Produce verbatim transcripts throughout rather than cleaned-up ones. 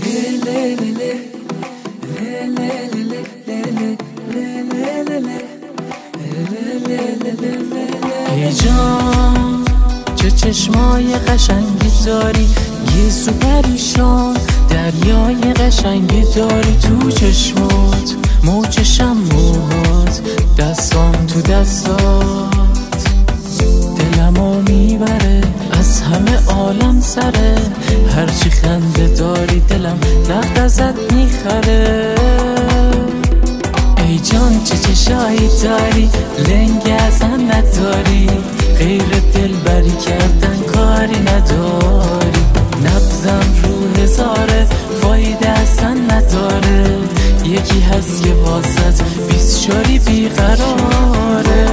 ای جان چه چشمای قشنگی داری، یه سو پریشان دریای قشنگی داری. تو چشمات موجشم موهات، دستام تو دستات دلمو میبره، از همه عالم سره. هرچی خنده داری دلم نقد ازت میخره. ای جان چه چشایی داری، لنگ ازن نداری، غیر دلبری کردن کاری نداری. نبضم رو هزاره، فایده اصلا نداره. یکی هست که واسط بیسچاری بیقراره.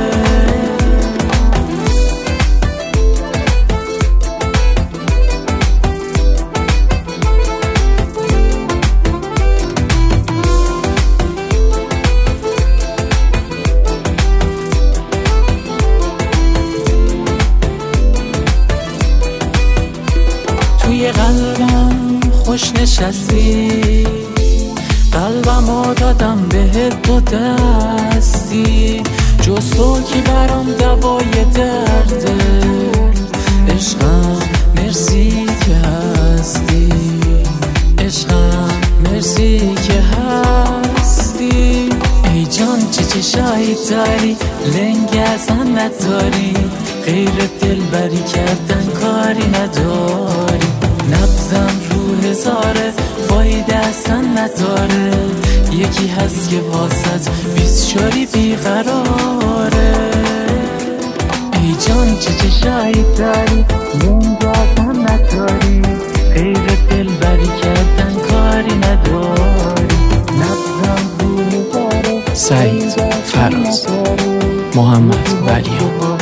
توی قلبم خوش نشستی، قلبمو دادم بهت دو دستی. جز تو که برام دوای درده، عشقم مرسی که هستی، عشقم مرسی که هستی. ای جان چه چشایی داری، لنگ ازن نداری، غیر دلبری کردن کاری نداری. نبضم رو هزاره، فایده اصلا نداره. یکی هست که واسط بیسچاری بیقراره. ای جان چه چشایی داری، لنگ ازن نداری، غیر دلبری کردن کاری نداری. نبضم رو هزاره. سعید فراز، محمد ولیان.